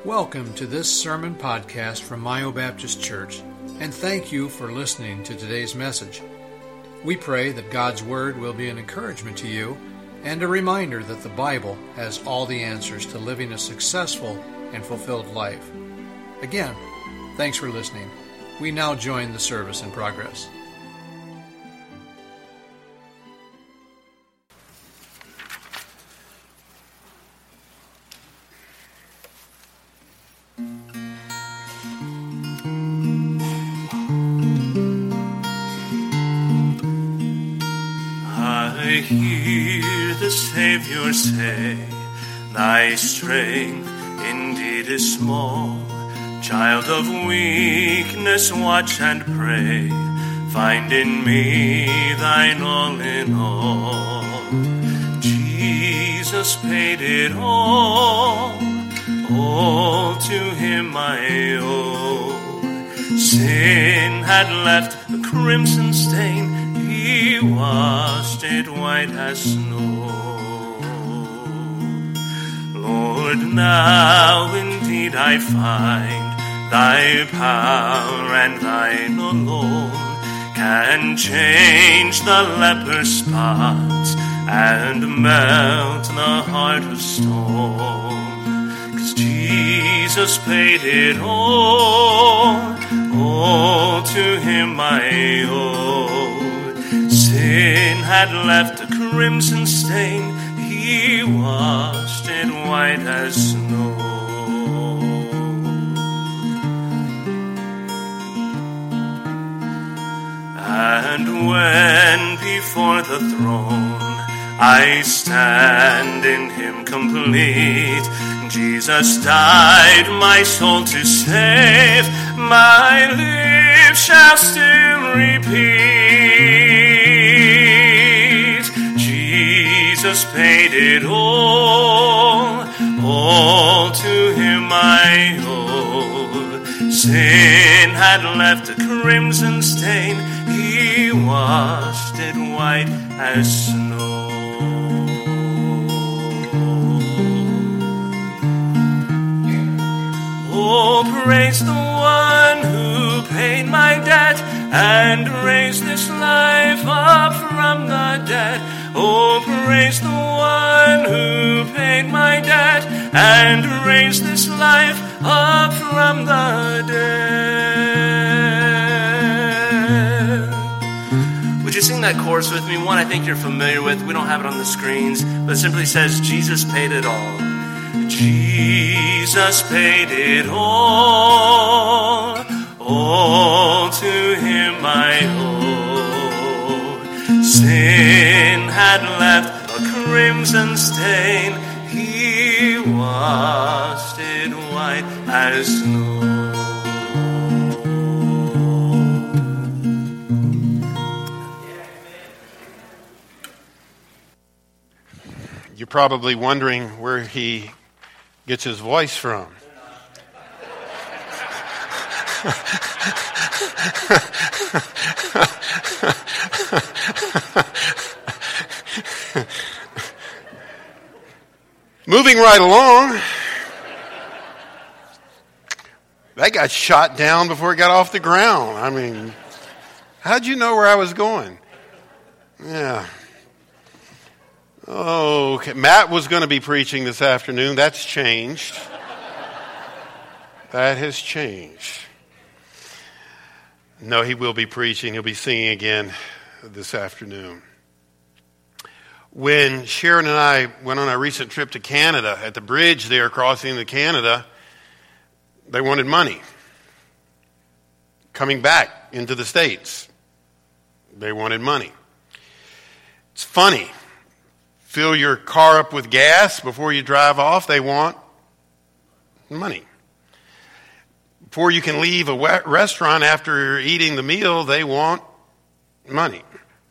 Welcome to this sermon podcast from Mayo Baptist Church, and thank you for listening to today's message. We pray that God's Word will be an encouragement to you and a reminder that the Bible has all the answers to living a successful and fulfilled life. Again, thanks for listening. We now join the service in progress. I hear the Savior say, thy strength indeed is small. Child of weakness, watch and pray. Find in me thine all in all. Jesus paid it all to him I owe. Sin had left a crimson stain, he washed it white as snow. Lord, now indeed I find thy power and thine alone can change the leper's spots and melt the heart of stone. 'Cause Jesus paid it all to him I owe. Sin had left a crimson stain, he washed it white as snow. And when before the throne I stand in him complete, Jesus died my soul to save, my lips shall still repeat. Jesus paid it all to him I owe. Sin had left a crimson stain, he washed it white as snow. Oh, praise the one who paid my debt and raised this life up from the dead. Oh, praise the one who paid my debt and raised this life up from the dead. Would you sing that chorus with me? One I think you're familiar with. We don't have it on the screens, but it simply says, Jesus paid it all. Jesus paid it all to him I owe. Sin had left a crimson stain, he washed it white as snow. You're probably wondering where he gets his voice from. Moving right along, that got shot down before it got off the ground. I mean, how'd you know where I was going? Yeah. Oh, okay. Matt was going to be preaching this afternoon. That's changed. That has changed. No, he will be preaching. He'll be singing again this afternoon. When Sharon and I went on our recent trip to Canada, at the bridge there crossing to Canada, they wanted money. Coming back into the States, they wanted money. It's funny. Fill your car up with gas before you drive off, they want money. Before you can leave a restaurant after eating the meal, they want money.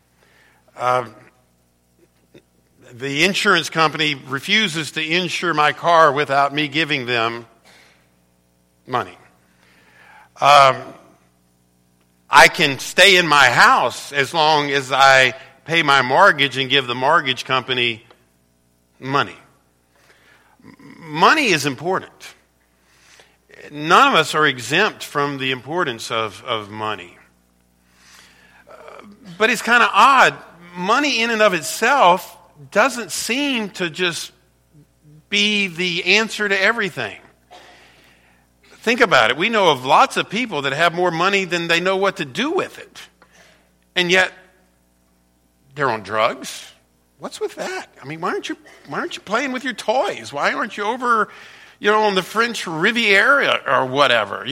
The insurance company refuses to insure my car without me giving them money. I can stay in my house as long as I pay my mortgage and give the mortgage company money. Money is important. none of us are exempt from the importance of money. But it's kind of odd. Money in and of itself doesn't seem to just be the answer to everything. Think about it. We know of lots of people that have more money than they know what to do with it. And yet, they're on drugs. What's with that? I mean, why aren't you playing with your toys? Why aren't you over, on the French Riviera or whatever,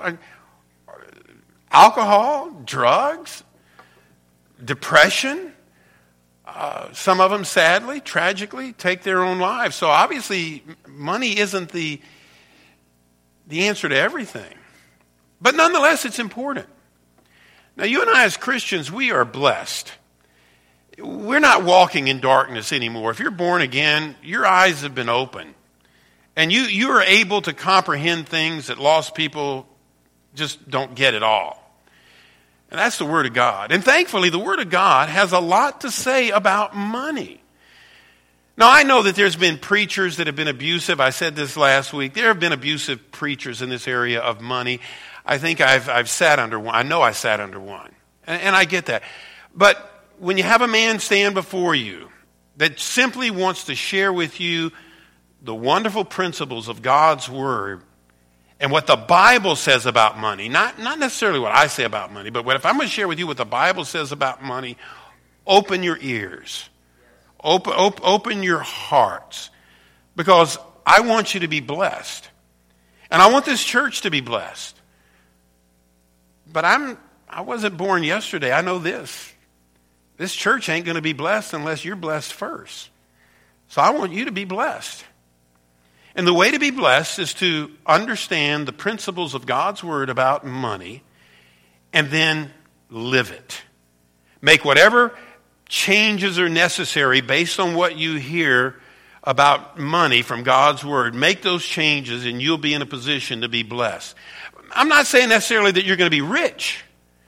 Alcohol, drugs, depression. Some of them, sadly, tragically, take their own lives. So obviously, money isn't the answer to everything. But nonetheless, it's important. Now, you and I as Christians, we are blessed. We're not walking in darkness anymore. If you're born again, your eyes have been opened. And you are able to comprehend things that lost people just don't get at all. And that's the Word of God. And thankfully, the Word of God has a lot to say about money. Now, I know that there's been preachers that have been abusive. I said this last week. There have been abusive preachers in this area of money. I think I've sat under one. I know I sat under one. And I get that. But when you have a man stand before you that simply wants to share with you the wonderful principles of God's Word and what the Bible says about money, not necessarily what I say about money, but if I'm going to share with you what the Bible says about money, open your ears. Open your hearts. Because I want you to be blessed. And I want this church to be blessed. But I wasn't born yesterday. I know this. This church ain't going to be blessed unless you're blessed first. So I want you to be blessed. And the way to be blessed is to understand the principles of God's Word about money and then live it. Make whatever changes are necessary based on what you hear about money from God's Word. Make those changes and you'll be in a position to be blessed. I'm not saying necessarily that you're going to be rich.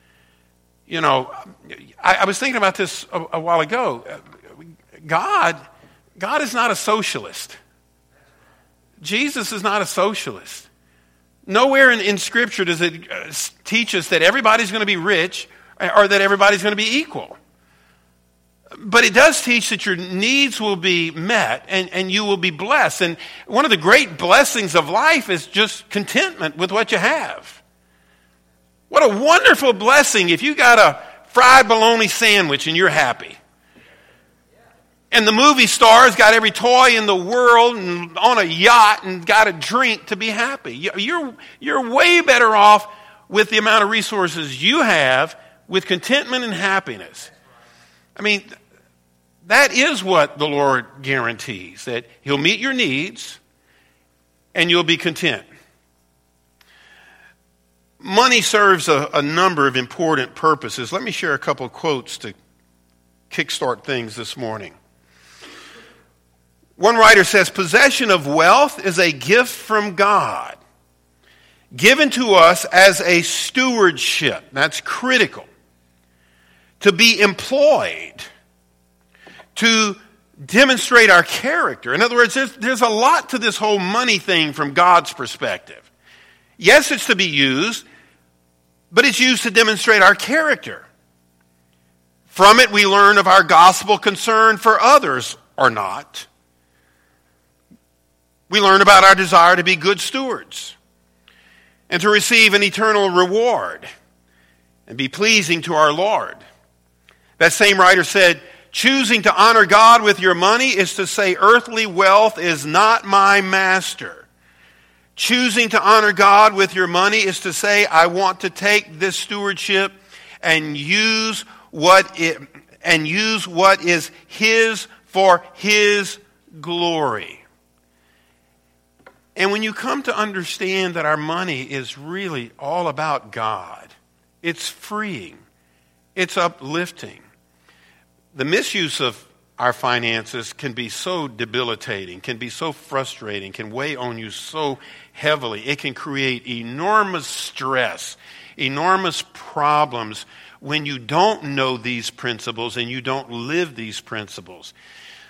I was thinking about this a while ago. God is not a socialist. Jesus is not a socialist. Nowhere in Scripture does it teach us that everybody's going to be rich or that everybody's going to be equal. But it does teach that your needs will be met and you will be blessed. And one of the great blessings of life is just contentment with what you have. What a wonderful blessing if you got a fried bologna sandwich and you're happy. And the movie star's got every toy in the world and on a yacht and got a drink to be happy. You're way better off with the amount of resources you have with contentment and happiness. I mean, that is what the Lord guarantees, that He'll meet your needs and you'll be content. Money serves a number of important purposes. Let me share a couple of quotes to kickstart things this morning. One writer says, possession of wealth is a gift from God, given to us as a stewardship. That's critical. To be employed, to demonstrate our character. In other words, there's a lot to this whole money thing from God's perspective. Yes, it's to be used, but it's used to demonstrate our character. From it, we learn of our gospel concern for others or not. We learn about our desire to be good stewards and to receive an eternal reward and be pleasing to our Lord. That same writer said, choosing to honor God with your money is to say earthly wealth is not my master. Choosing to honor God with your money is to say, I want to take this stewardship and use what is His for His glory. And when you come to understand that our money is really all about God, it's freeing, it's uplifting. The misuse of our finances can be so debilitating, can be so frustrating, can weigh on you so heavily. It can create enormous stress, enormous problems when you don't know these principles and you don't live these principles.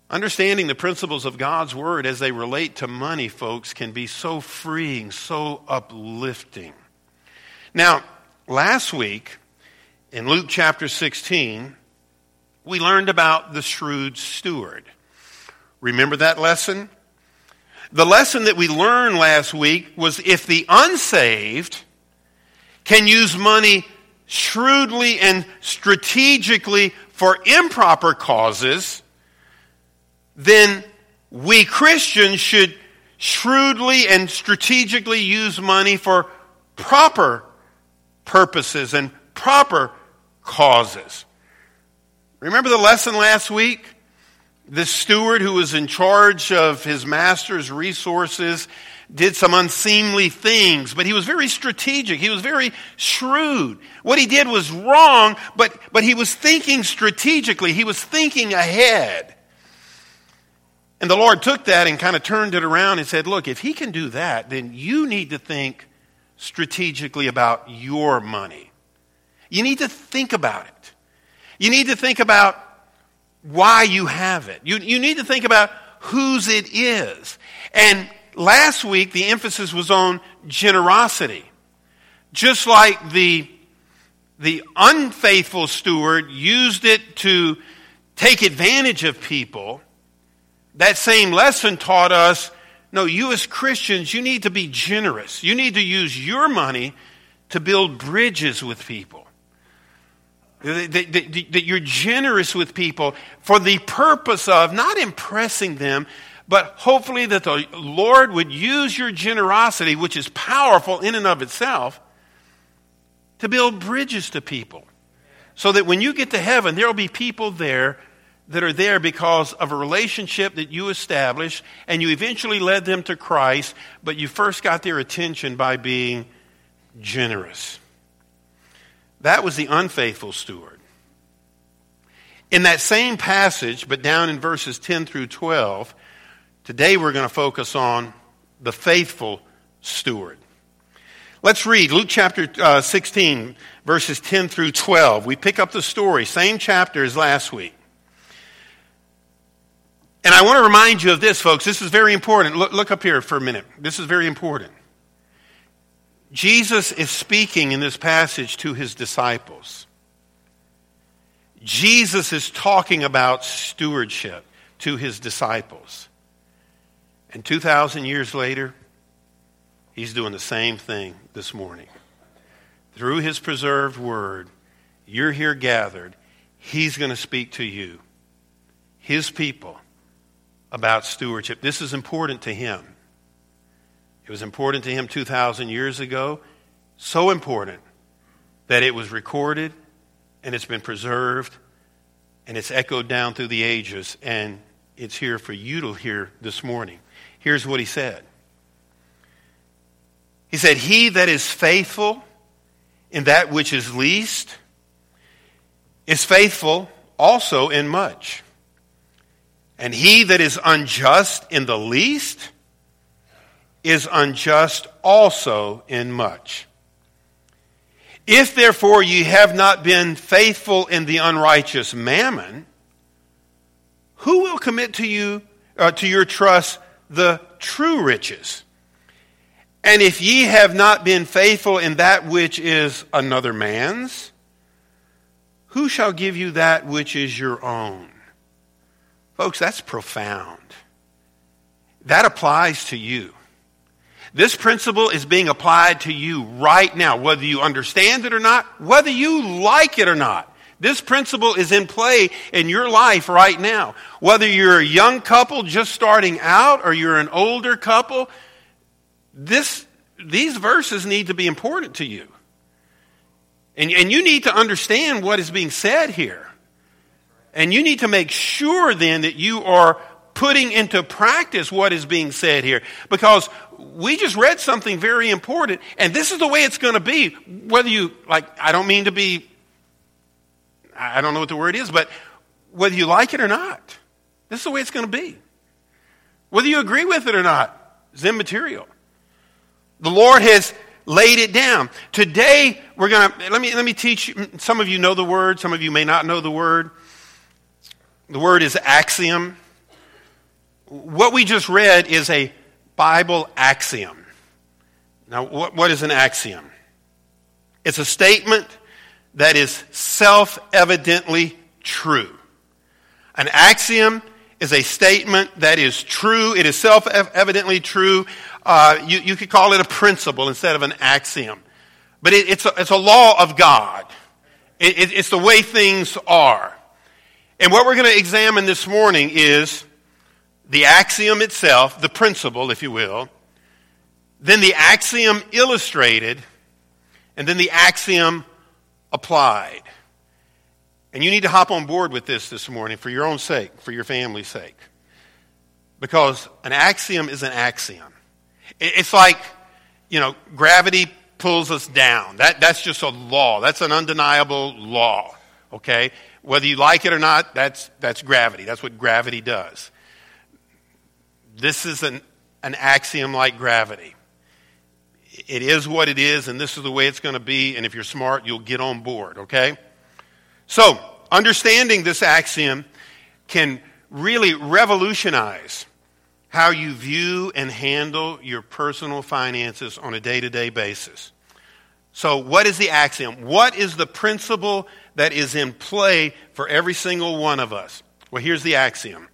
Understanding the principles of God's Word as they relate to money, folks, can be so freeing, so uplifting. Now, last week, in Luke chapter 16, we learned about the shrewd steward. Remember that lesson? The lesson that we learned last week was if the unsaved can use money shrewdly and strategically for improper causes, then we Christians should shrewdly and strategically use money for proper purposes and proper causes. Remember the lesson last week? This steward who was in charge of his master's resources did some unseemly things, but he was very strategic. He was very shrewd. What he did was wrong, but he was thinking strategically. He was thinking ahead. And the Lord took that and kind of turned it around and said, look, if he can do that, then you need to think strategically about your money. You need to think about it. You need to think about why you have it. You need to think about whose it is. And last week, the emphasis was on generosity. Just like the unfaithful steward used it to take advantage of people, that same lesson taught us, no, you as Christians, you need to be generous. You need to use your money to build bridges with people. That you're generous with people for the purpose of not impressing them, but hopefully that the Lord would use your generosity, which is powerful in and of itself, to build bridges to people. So that when you get to heaven, there will be people there that are there because of a relationship that you established, and you eventually led them to Christ, but you first got their attention by being generous. That was the unfaithful steward. In that same passage, but down in verses 10 through 12, today we're going to focus on the faithful steward. Let's read Luke chapter 16, verses 10 through 12. We pick up the story, same chapter as last week. And I want to remind you of this, folks. This is very important. Look up here for a minute. This is very important. Jesus is speaking in this passage to his disciples. Jesus is talking about stewardship to his disciples. And 2,000 years later, he's doing the same thing this morning. Through his preserved word, you're here gathered. He's going to speak to you, his people, about stewardship. This is important to him. It was important to him 2,000 years ago. So important that it was recorded and it's been preserved and it's echoed down through the ages, and it's here for you to hear this morning. Here's what he said. He said, he that is faithful in that which is least is faithful also in much. And he that is unjust in the least is unjust also in much. If therefore ye have not been faithful in the unrighteous mammon, who will commit to you to your trust the true riches? And if ye have not been faithful in that which is another man's, who shall give you that which is your own? Folks, that's profound. That applies to you. This principle is being applied to you right now, whether you understand it or not, whether you like it or not. This principle is in play in your life right now. Whether you're a young couple just starting out or you're an older couple, these verses need to be important to you. And you need to understand what is being said here. And you need to make sure then that you are putting into practice what is being said here. Because we just read something very important, and this is the way it's going to be. Whether you, I don't mean to be, I don't know what the word is, but whether you like it or not, this is the way it's going to be. Whether you agree with it or not is immaterial. The Lord has laid it down. Today, we're going to, let me teach you. Some of you know the word, some of you may not know the word. The word is axiom. what we just read is a Bible axiom. Now, what is an axiom? It's a statement that is self-evidently true. An axiom is a statement that is true. It is self-evidently true. You could call it a principle instead of an axiom. But it's a law of God. It's the way things are. And what we're going to examine this morning is the axiom itself, the principle, if you will, then the axiom illustrated, and then the axiom applied. And you need to hop on board with this morning for your own sake, for your family's sake. Because an axiom is an axiom. It's like, gravity pulls us down. That's just a law. That's an undeniable law. Okay? Whether you like it or not, that's gravity. That's what gravity does. This is an axiom like gravity. It is what it is, and this is the way it's going to be, and if you're smart, you'll get on board, okay? So, understanding this axiom can really revolutionize how you view and handle your personal finances on a day-to-day basis. So, what is the axiom? What is the principle that is in play for every single one of us? Well, here's the axiom.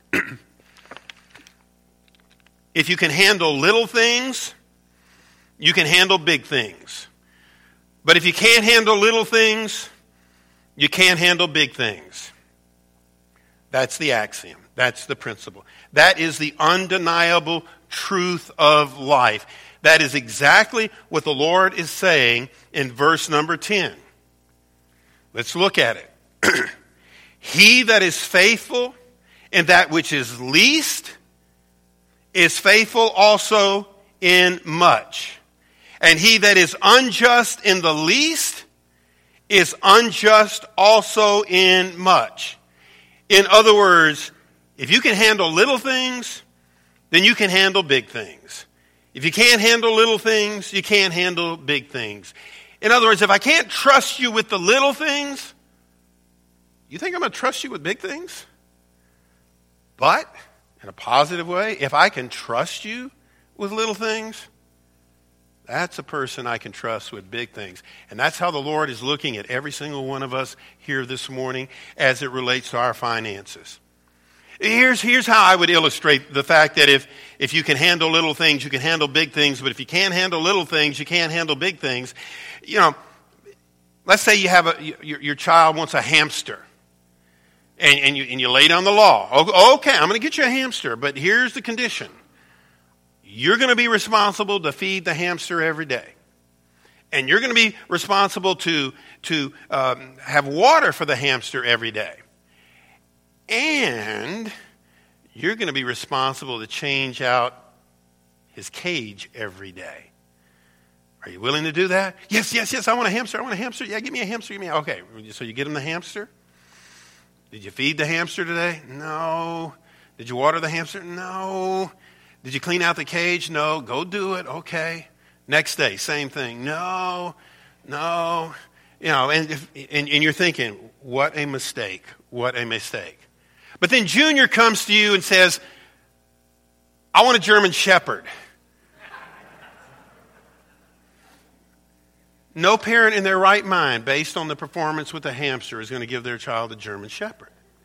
If you can handle little things, you can handle big things. But if you can't handle little things, you can't handle big things. That's the axiom. That's the principle. That is the undeniable truth of life. That is exactly what the Lord is saying in verse number 10. Let's look at it. He that is faithful in that which is least is faithful also in much. And he that is unjust in the least is unjust also in much. In other words, if you can handle little things, then you can handle big things. If you can't handle little things, you can't handle big things. In other words, if I can't trust you with the little things, you think I'm going to trust you with big things? But, in a positive way, if I can trust you with little things, that's a person I can trust with big things. And that's how the Lord is looking at every single one of us here this morning as it relates to our finances. Here's how I would illustrate the fact that if you can handle little things, you can handle big things. But if you can't handle little things, you can't handle big things. Let's say you have your child wants a hamster. And you lay down the law. Okay, I'm going to get you a hamster, but here's the condition. You're going to be responsible to feed the hamster every day. And you're going to be responsible to have water for the hamster every day. And you're going to be responsible to change out his cage every day. Are you willing to do that? Yes, I want a hamster. Yeah, give me a hamster. Okay, so you get him the hamster? Did you feed the hamster today? No. Did you water the hamster? No. Did you clean out the cage? No. Go do it. Okay. Next day, same thing. No. And you're thinking, what a mistake. What a mistake. But then Junior comes to you and says, I want a German Shepherd. No parent in their right mind, based on the performance with the hamster, is going to give their child a German Shepherd.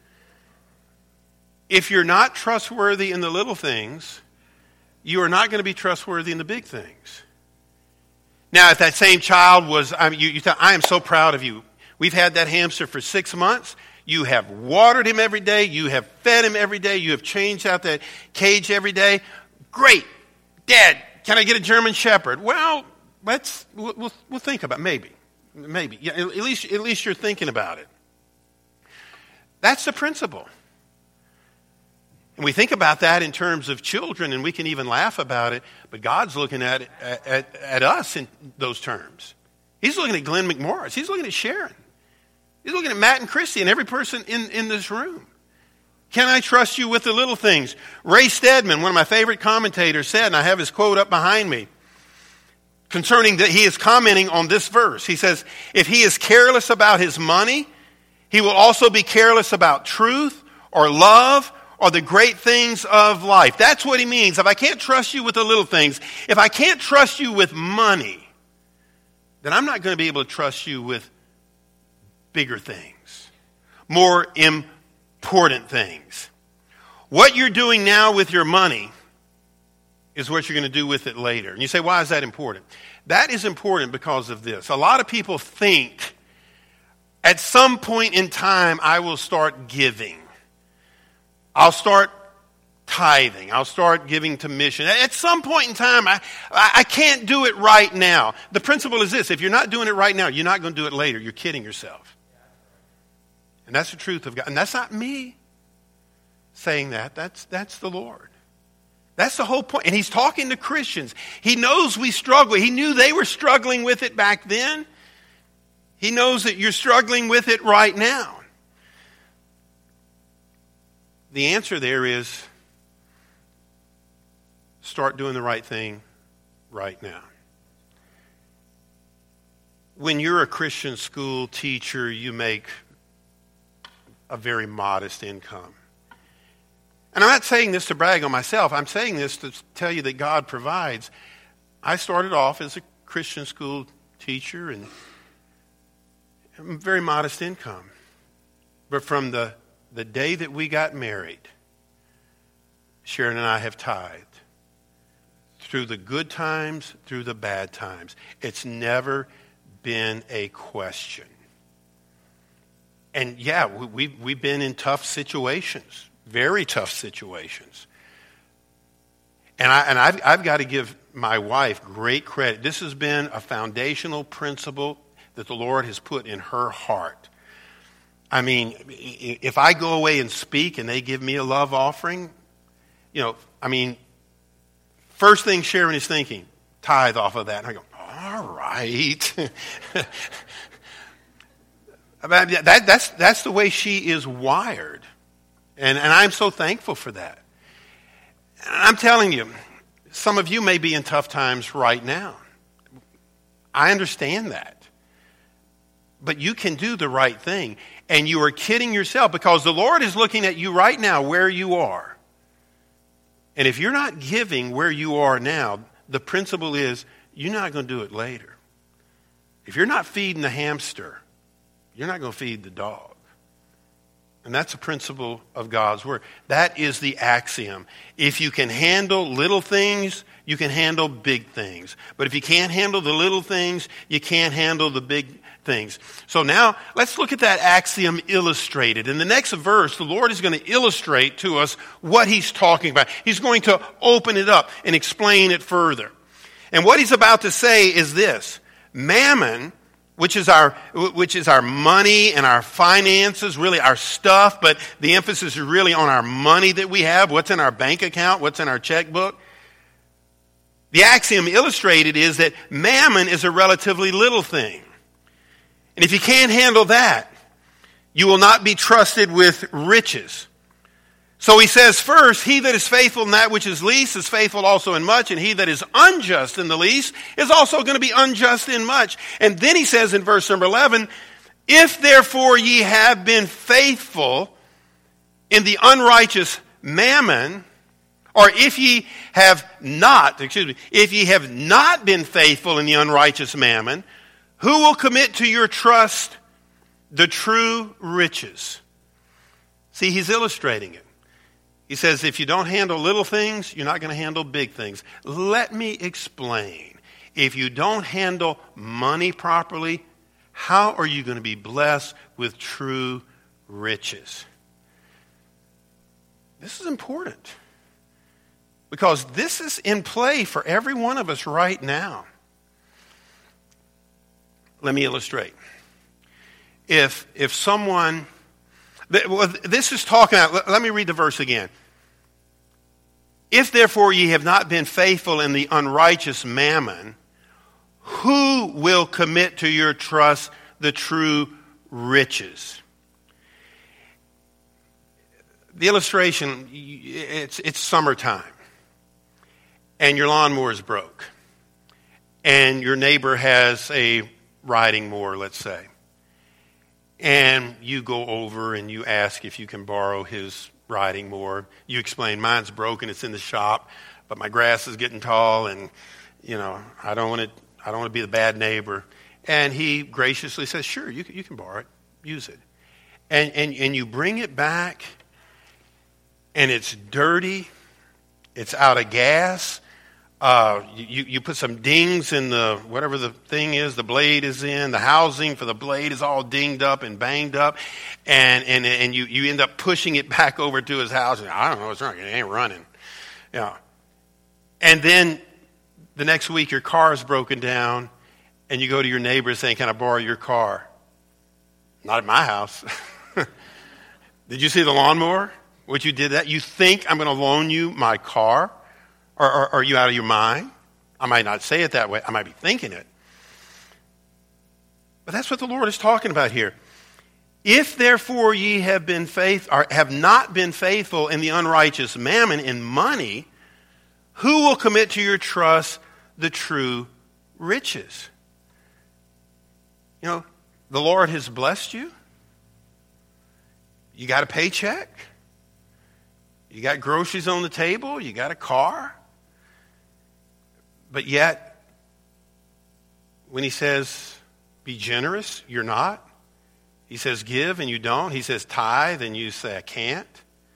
If you're not trustworthy in the little things, you are not going to be trustworthy in the big things. Now, if that same child was, you thought, I am so proud of you. We've had that hamster for 6 months. You have watered him every day. You have fed him every day. You have changed out that cage every day. Great. Dad, can I get a German Shepherd? Well, we'll think about it. Maybe. Yeah, at least you're thinking about it. That's the principle. And we think about that in terms of children, and we can even laugh about it, but God's looking at us in those terms. He's looking at Glenn McMorris. He's looking at Sharon. He's looking at Matt and Christy and every person in this room. Can I trust you with the little things? Ray Stedman, one of my favorite commentators, said, and I have his quote up behind me, concerning that he is commenting on this verse. He says, if he is careless about his money, he will also be careless about truth or love or the great things of life. That's what he means. If I can't trust you with the little things, if I can't trust you with money, then I'm not going to be able to trust you with bigger things, more important things. What you're doing now with your money is what you're going to do with it later. And you say, why is that important? That is important because of this. A lot of people think at some point in time I will start giving. I'll start tithing. I'll start giving to mission. At some point in time, I can't do it right now. The principle is this: if you're not doing it right now, you're not going to do it later. You're kidding yourself. And that's the truth of God. And that's not me saying that. That's the Lord. That's the whole point. And he's talking to Christians. He knows we struggle. He knew they were struggling with it back then. He knows that you're struggling with it right now. The answer there is start doing the right thing right now. When you're a Christian school teacher, you make a very modest income. And I'm not saying this to brag on myself. I'm saying this to tell you that God provides. I started off as a Christian school teacher and very modest income. But from the day that we got married, Sharon and I have tithed. Through the good times, through the bad times. It's never been a question. And yeah, we've been in tough situations. Very tough situations. And I've got to give my wife great credit. This has been a foundational principle that the Lord has put in her heart. I mean, if I go away and speak and they give me a love offering, first thing Sharon is thinking, tithe off of that. And I go, all right. That's the way she is wired. And I'm so thankful for that. And I'm telling you, some of you may be in tough times right now. I understand that. But you can do the right thing. And you are kidding yourself because the Lord is looking at you right now where you are. And if you're not giving where you are now, the principle is you're not going to do it later. If you're not feeding the hamster, you're not going to feed the dog. And that's a principle of God's Word. That is the axiom. If you can handle little things, you can handle big things. But if you can't handle the little things, you can't handle the big things. So now, let's look at that axiom illustrated. In the next verse, the Lord is going to illustrate to us what He's talking about. He's going to open it up and explain it further. And what He's about to say is this: mammon, which is our money and our finances, really our stuff, but the emphasis is really on our money that we have, what's in our bank account, what's in our checkbook. The axiom illustrated is that mammon is a relatively little thing. And if you can't handle that, you will not be trusted with riches. So he says first, he that is faithful in that which is least is faithful also in much, and he that is unjust in the least is also going to be unjust in much. And then he says in verse number 11, if therefore ye have been faithful in the unrighteous mammon, or if ye have not been faithful in the unrighteous mammon, who will commit to your trust the true riches? See, he's illustrating it. He says, if you don't handle little things, you're not going to handle big things. Let me explain. If you don't handle money properly, how are you going to be blessed with true riches? This is important. Because this is in play for every one of us right now. Let me illustrate. If someone... This is talking about, let me read the verse again. If therefore ye have not been faithful in the unrighteous mammon, who will commit to your trust the true riches? The illustration, it's summertime, and your lawnmower is broke, and your neighbor has a riding mower, let's say. And you go over and you ask if you can borrow his riding more. You explain, mine's broken, it's in the shop, but my grass is getting tall, and I don't want to be the bad neighbor. And he graciously says, sure, you can borrow it, use it. And you bring it back, and it's dirty, it's out of gas. You put some dings in the, whatever the thing is, the blade is in, the housing for the blade is all dinged up and banged up, and you end up pushing it back over to his house, and I don't know what's wrong, it ain't running. Yeah. And then the next week your car is broken down, and you go to your neighbor saying, can I borrow your car? Not at my house. Did you see the lawnmower? What you did that? You think I'm going to loan you my car? Or are you out of your mind? I might not say it that way. I might be thinking it. But that's what the Lord is talking about here. If therefore ye have not been faithful in the unrighteous mammon, in money, who will commit to your trust the true riches? The Lord has blessed you. You got a paycheck. You got groceries on the table. You got a car. But yet, when he says, be generous, you're not. He says, give, and you don't. He says, tithe, and you say, I can't.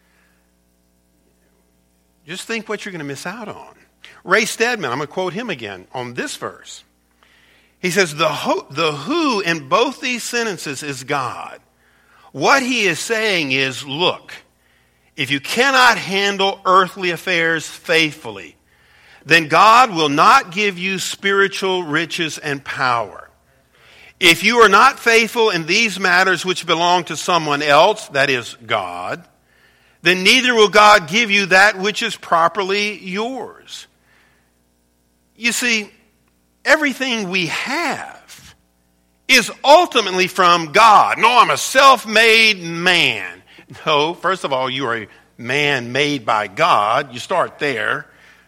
Just think what you're going to miss out on. Ray Stedman, I'm going to quote him again on this verse. He says, the who in both these sentences is God. What he is saying is, look, if you cannot handle earthly affairs faithfully, then God will not give you spiritual riches and power. If you are not faithful in these matters which belong to someone else, that is God, then neither will God give you that which is properly yours. You see, everything we have is ultimately from God. No, I'm a self-made man. No, first of all, you are a man made by God. You start there.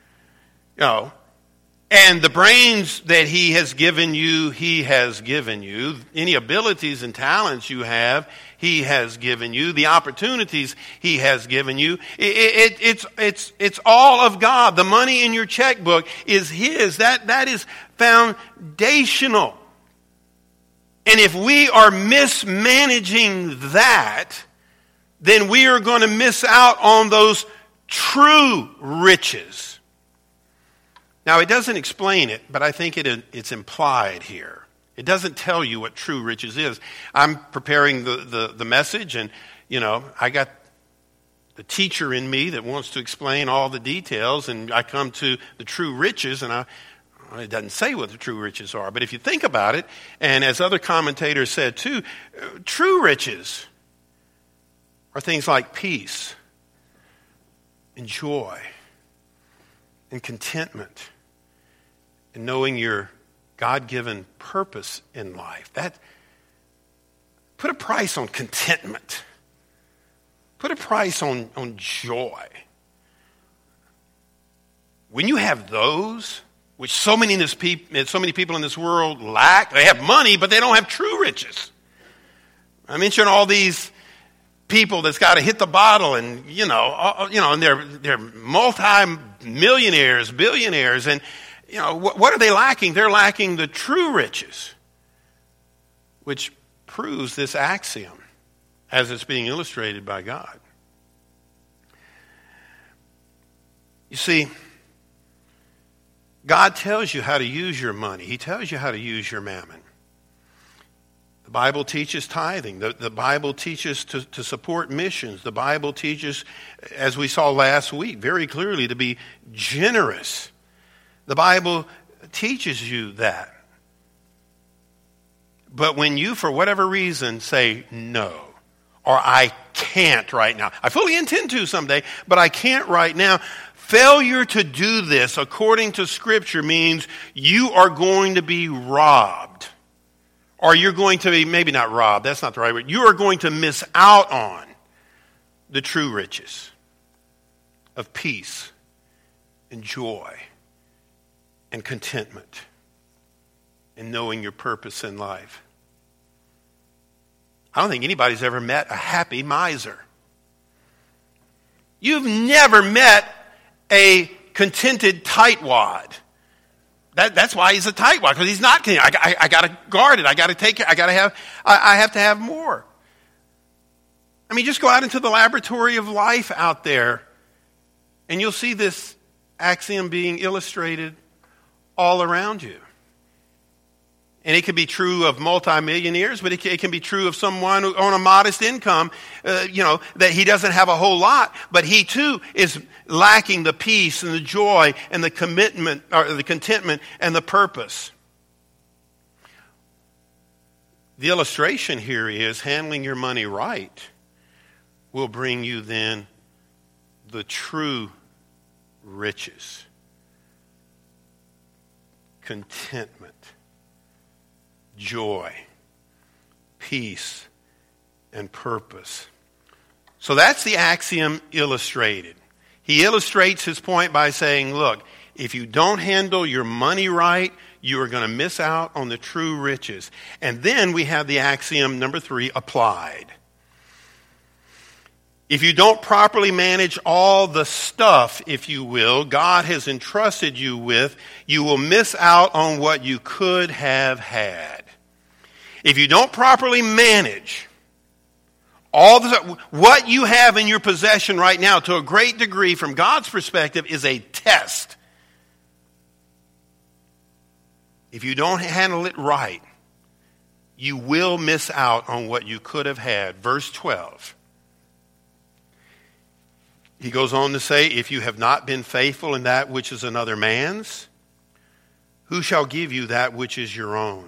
And the brains that he has given you, he has given you. Any abilities and talents you have, he has given you. The opportunities he has given you. It's all of God. The money in your checkbook is his. That is foundational. And if we are mismanaging that, then we are going to miss out on those true riches. Now, it doesn't explain it, but I think it's implied here. It doesn't tell you what true riches is. I'm preparing the message, and, I got the teacher in me that wants to explain all the details, and I come to the true riches, and it doesn't say what the true riches are. But if you think about it, and as other commentators said too, true riches are things like peace and joy and contentment and knowing your God-given purpose in life. Put a price on contentment. Put a price on joy. When you have those, which so many people in this world lack, they have money, but they don't have true riches. I mentioned all these people that's got to hit the bottle, and and they're multi-millionaires, billionaires, and what are they lacking? They're lacking the true riches, which proves this axiom as it's being illustrated by God. You see, God tells you how to use your money. He tells you how to use your mammon. The Bible teaches tithing. The Bible teaches to support missions. The Bible teaches, as we saw last week, very clearly to be generous. The Bible teaches you that. But when you, for whatever reason, say no, or I can't right now, I fully intend to someday, but I can't right now, failure to do this according to Scripture means you are going to be robbed. Or you're going to be, maybe not robbed, that's not the right word. You are going to miss out on the true riches of peace and joy and contentment and knowing your purpose in life. I don't think anybody's ever met a happy miser. You've never met a contented tightwad. That's why he's a tightwad, because he's not content. I got to guard it. I got to take it. I have to have more. I mean, just go out into the laboratory of life out there, and you'll see this axiom being illustrated all around you. And it can be true of multimillionaires, but it can be true of someone on a modest income, that he doesn't have a whole lot, but he too is lacking the peace and the joy and the commitment, or the contentment and the purpose. The illustration here is handling your money right will bring you then the true riches, contentment, joy, peace, and purpose. So that's the axiom illustrated. He illustrates his point by saying, look, if you don't handle your money right, you are going to miss out on the true riches. And then we have the axiom number 3 applied. If you don't properly manage all the stuff, if you will, God has entrusted you with, you will miss out on what you could have had. If you don't properly manage what you have in your possession right now, to a great degree, from God's perspective, is a test. If you don't handle it right, you will miss out on what you could have had. Verse 12. He goes on to say, if you have not been faithful in that which is another man's, who shall give you that which is your own?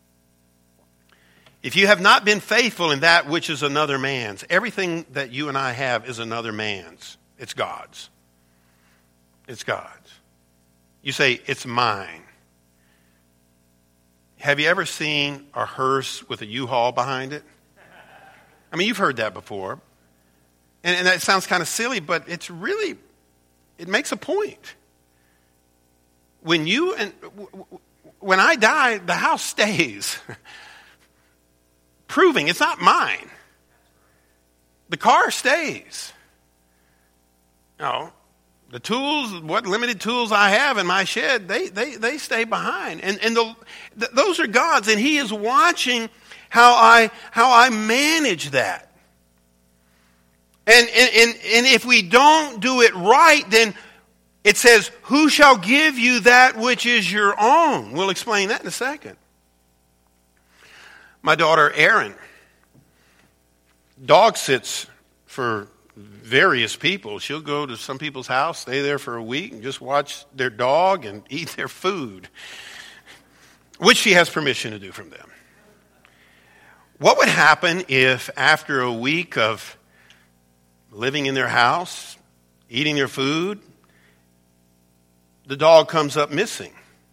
If you have not been faithful in that which is another man's, everything that you and I have is another man's. It's God's. It's God's. You say, it's mine. Have you ever seen a hearse with a U-Haul behind it? I mean, you've heard that before. And that sounds kind of silly, but it makes a point. When I die, the house stays. Proving it's not mine. The car stays. The tools, what limited tools I have in my shed, they stay behind. And those are God's, and He is watching how I manage that. And if we don't do it right, then it says, who shall give you that which is your own? We'll explain that in a second. My daughter Erin dog sits for various people. She'll go to some people's house, stay there for a week, and just watch their dog and eat their food, which she has permission to do from them. What would happen if after a week of living in their house, eating their food, the dog comes up missing?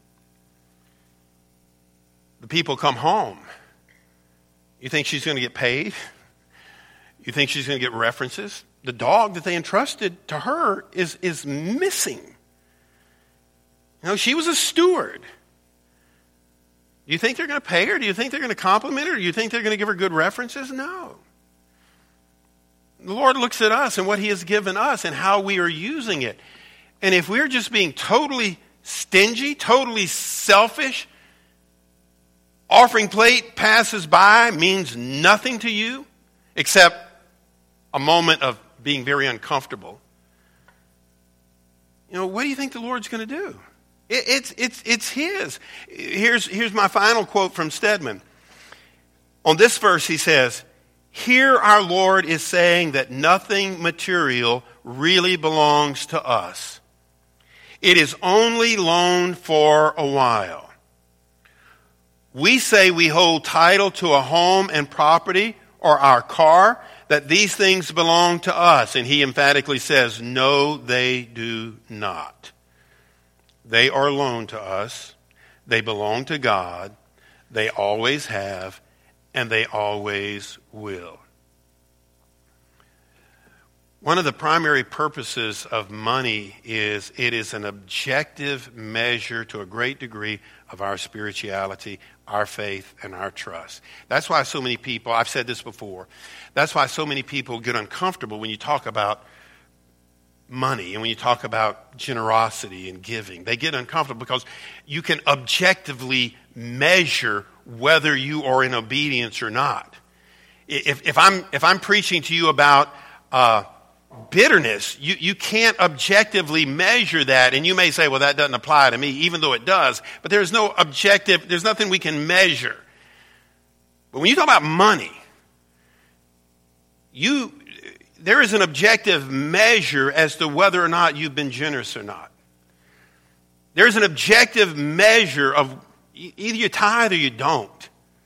The people come home. You think she's going to get paid? You think she's going to get references? The dog that they entrusted to her is missing. She was a steward. Do you think they're going to pay her? Do you think they're going to compliment her? Do you think they're going to give her good references? No. The Lord looks at us and what He has given us and how we are using it. And if we're just being totally stingy, totally selfish, offering plate passes by means nothing to you except a moment of being very uncomfortable. What do you think the Lord's going to do? It's His. Here's my final quote from Stedman. On this verse he says, here our Lord is saying that nothing material really belongs to us. It is only loaned for a while. We say we hold title to a home and property or our car, that these things belong to us. And he emphatically says, no, they do not. They are loaned to us. They belong to God. They always have, and they always will. One of the primary purposes of money is it is an objective measure to a great degree of our spirituality, our faith, and our trust. That's why so many people, I've said this before, that's why so many people get uncomfortable when you talk about money and when you talk about generosity and giving, they get uncomfortable because you can objectively measure whether you are in obedience or not. If I'm preaching to you about bitterness, you can't objectively measure that, and you may say, well, that doesn't apply to me, even though it does. But there's no objective, there's nothing we can measure. But when you talk about money, there is an objective measure as to whether or not you've been generous or not. There's an objective measure of either you tithe or you don't.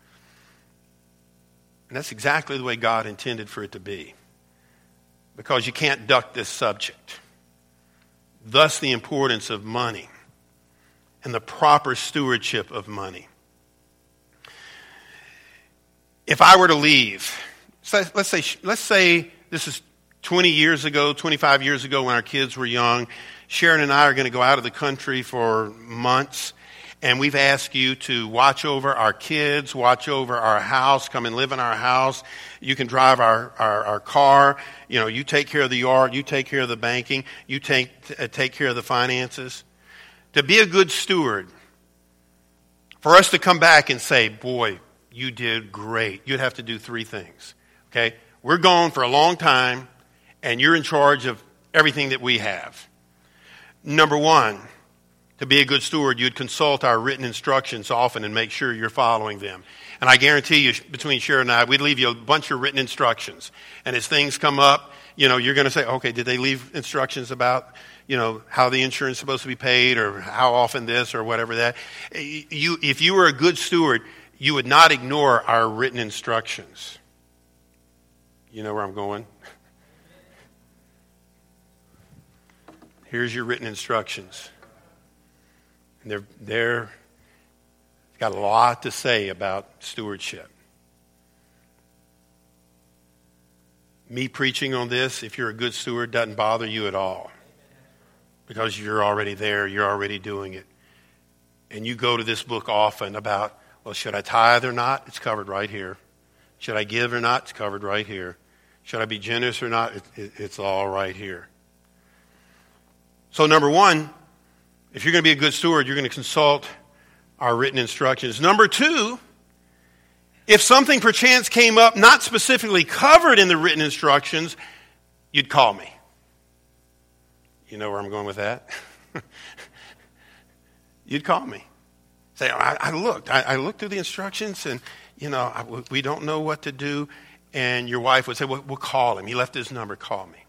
And that's exactly the way God intended for it to be. Because you can't duck this subject. Thus the importance of money and the proper stewardship of money. If I were to leave, let's say this is 20 years ago, 25 years ago when our kids were young. Sharon and I are going to go out of the country for months. And we've asked you to watch over our kids, watch over our house, come and live in our house. You can drive our car. You know, you take care of the yard. You take care of the banking. You take care of the finances. To be a good steward, for us to come back and say, boy, you did great. You'd have to do three things. Okay? We're gone for a long time, and you're in charge of everything that we have. Number one, to be a good steward, you'd consult our written instructions often and make sure you're following them. And I guarantee you, between Sharon and I, we'd leave you a bunch of written instructions. And as things come up, you know, you're going to say, okay, did they leave instructions about, you know, how the insurance is supposed to be paid or how often this or whatever that? If you were a good steward, you would not ignore our written instructions. You know where I'm going? Here's your written instructions. And they're got a lot to say about stewardship. Me preaching on this, if you're a good steward, doesn't bother you at all. Because you're already there, you're already doing it. And you go to this book often about, well, should I tithe or not? It's covered right here. Should I give or not? It's covered right here. Should I be generous or not? It's all right here. So number one, if you're going to be a good steward, you're going to consult our written instructions. Number two, if something perchance came up not specifically covered in the written instructions, you'd call me. You know where I'm going with that? You'd call me. Say, I looked through the instructions and, you know, we don't know what to do. And your wife would say, well, we'll call him. He left his number, call me.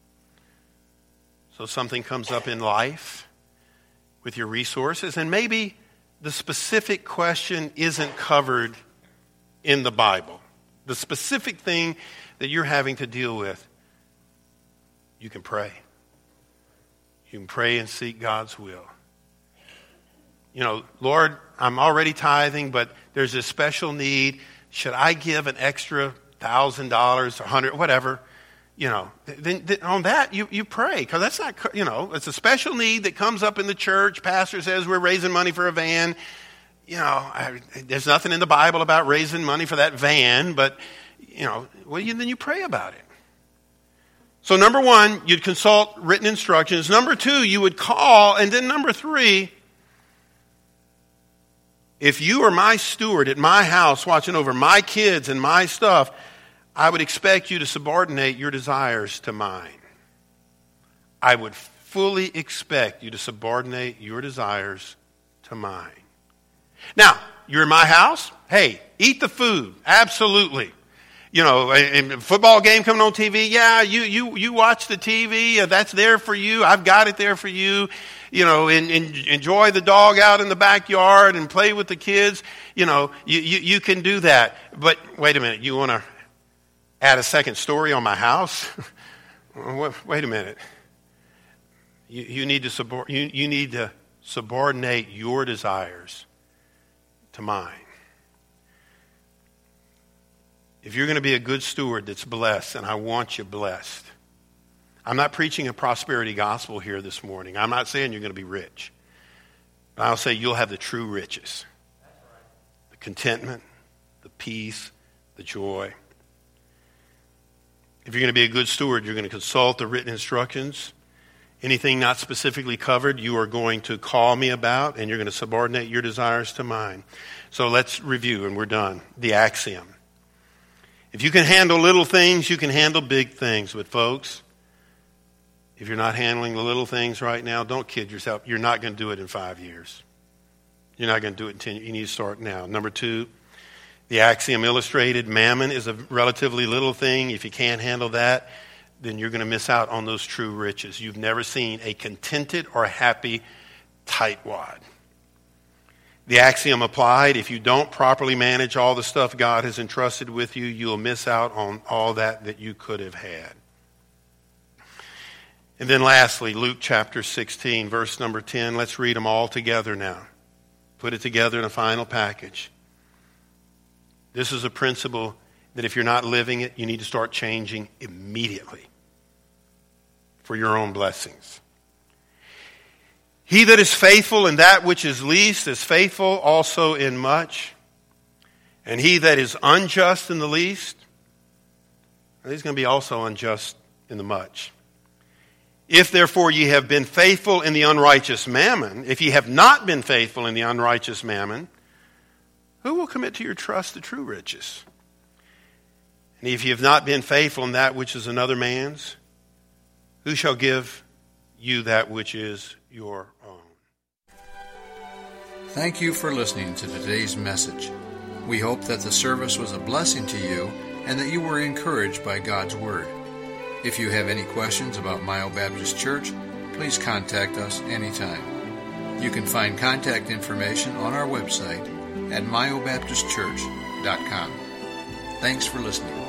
So something comes up in life with your resources, and maybe the specific question isn't covered in the Bible. The specific thing that you're having to deal with, you can pray. You can pray and seek God's will. You know, Lord, I'm already tithing, but there's a special need. Should I give an extra $1,000, $100, whatever? You know, then on that, you pray. Because that's not, you know, it's a special need that comes up in the church. Pastor says we're raising money for a van. You know, there's nothing in the Bible about raising money for that van. But, you know, well, then you pray about it. So number one, you'd consult written instructions. Number two, you would call. And then number three, if you are my steward at my house watching over my kids and my stuff, I would expect you to subordinate your desires to mine. I would fully expect you to subordinate your desires to mine. Now, you're in my house. Hey, eat the food. Absolutely. You know, a football game coming on TV. Yeah, you watch the TV. That's there for you. I've got it there for you. You know, enjoy the dog out in the backyard and play with the kids. You know, you can do that. But wait a minute. You want to add a second story on my house? Wait a minute. You need to subordinate your desires to mine. If you're going to be a good steward that's blessed, and I want you blessed, I'm not preaching a prosperity gospel here this morning. I'm not saying you're going to be rich. But I'll say you'll have the true riches. The contentment, the peace, the joy. If you're going to be a good steward, you're going to consult the written instructions. Anything not specifically covered, you are going to call me about, and you're going to subordinate your desires to mine. So let's review, and we're done. The axiom. If you can handle little things, you can handle big things. But folks, if you're not handling the little things right now, don't kid yourself. You're not going to do it in 5 years. You're not going to do it in 10 years. You need to start now. Number 2, the axiom illustrated. Mammon is a relatively little thing. If you can't handle that, then you're going to miss out on those true riches. You've never seen a contented or happy tightwad. The axiom applied. If you don't properly manage all the stuff God has entrusted with you, you'll miss out on all that you could have had. And then lastly, Luke chapter 16, verse number 10. Let's read them all together now. Put it together in a final package. This is a principle that if you're not living it, you need to start changing immediately for your own blessings. He that is faithful in that which is least is faithful also in much. And he that is unjust in the least, he's going to be also unjust in the much. If therefore ye have been faithful in the unrighteous mammon, if ye have not been faithful in the unrighteous mammon, who will commit to your trust the true riches? And if ye have not been faithful in that which is another man's, who shall give you that which is your own? Thank you for listening to today's message. We hope that the service was a blessing to you and that you were encouraged by God's Word. If you have any questions about Myo Baptist Church, please contact us anytime. You can find contact information on our website at myobaptistchurch.com. Thanks for listening.